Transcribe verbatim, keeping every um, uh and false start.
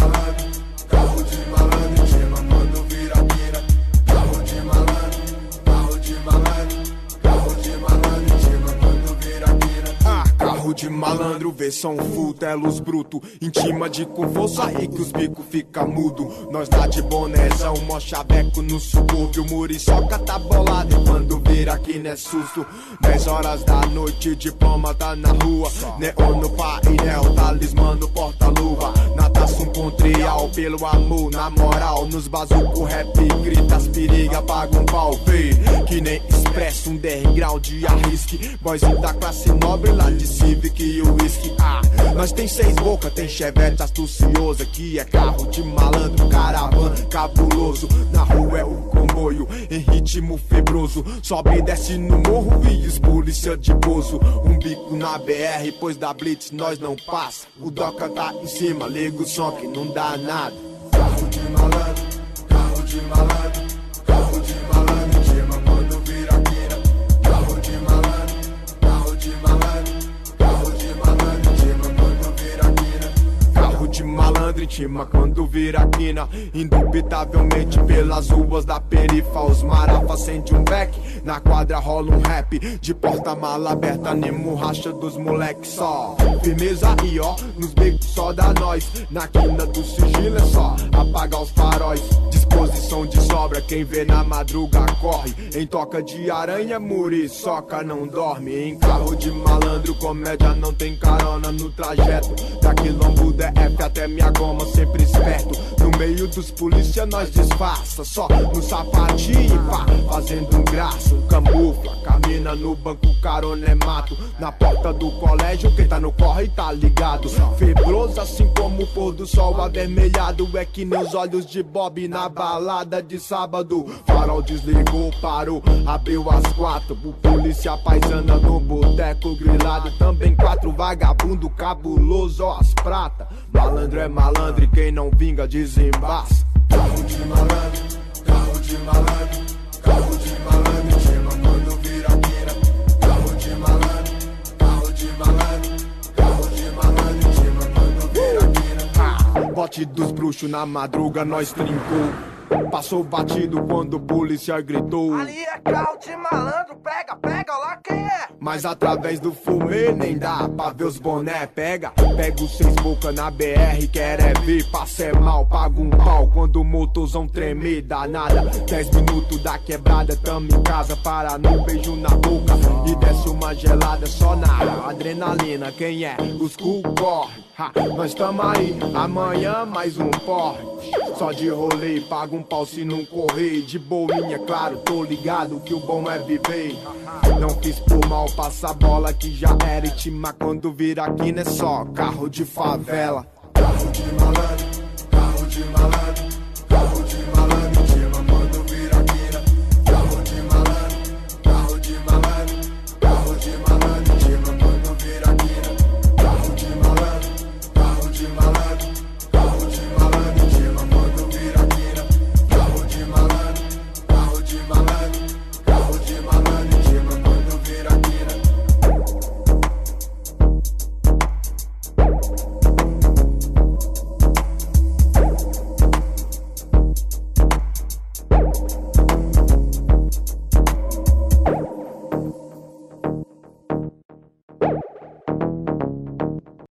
malandro, carro de malandro, intima quando vira quina. Carro de malandro, carro de malandro, carro de malandro, intima quando vira quina. Ah, carro de malandro, versão full, telos bruto, intima de com força aí que os bicos fica mudo. Nós lá de bonezão, mó chaveco no subúrbio, muriçoca tá bolado e quando vira aqui não é susto. Dez horas da noite, diploma tá na rua, neon no painel, talismã no porta-luva. Natação com trial, pelo amor, na moral, nos bazuco rap, grita as periga, paga um pau, vê, que nem expresso, um underground de arrisque. Boyzinho da classe nobre lá de Civic e o whisky. Ah, nós tem seis boca, tem chevette astuciosa, que é carro de malandro, caravana cabuloso. Na rua é o comboio, em ritmo febroso, sobe e desce no morro e os polícia de bozo. Um bico na B R, pois da blitz nós não passa. O Doca tá em cima, liga o som que não dá nada. Carro de malandro, carro de malandro, carro de malandro, intima quando vira quina. Carro de malandro, carro de malandro, carro de malandro, intima quando vira quina. Carro de malandro, intima quando vira quina. Indubitavelmente pelas ruas da perifa, os marafa acende um beck, na quadra rola um rap, de porta-mala aberta, animo racha dos moleque só. Firmeza aí ó, nos becos só da nós, na quina do sigilo é só apagar os faróis. Disposição de sobra, quem vê na madruga corre, em toca de aranha, muriçoca não dorme. Em carro de malandro, comédia não tem carona no trajeto, da quilombo D F até minha goma, sempre esperto. No meio dos polícia nós disfarça, só no sapatinho pá, fazendo um graça, camufla, camina no banco, carona é mato. Na porta do colégio, quem tá no corre tá ligado. Febroso assim como o pôr do sol avermelhado, é que nem os olhos de Bob na balada de sábado. Farol desligou, parou, abriu às quatro, o polícia paisana no boteco grilado. Também quatro vagabundo cabuloso, ó as prata. Malandro é malandro e quem não vinga desembaça. Carro de malandro, carro de malandro, carro de malandro, intima quando vira quina. Carro de malandro, carro de malandro, carro de malandro, intima quando vira quina. Ah, bote dos bruxos na madruga nós trincou, passou batido quando o polícia gritou. Ali é carro de malandro, pega, pega, lá quem é? Mas através do fumê nem dá pra ver os boné. Pega, pega os seis boca na B R, quer é ver, passa é mal, paga um pau quando o motorzão tremer, danada. Dez minutos da quebrada, tamo em casa, para no beijo na boca e desce uma gelada só na adrenalina. Quem é? Os cu corre, ha, nós tamo aí, amanhã mais um porre. Só de rolê, paga um pau se não correr. De boinha, claro, tô ligado que o bom é viver. Não quis por mal, passa a bola que já era intima quando vira aqui, não é só carro de favela. Carro de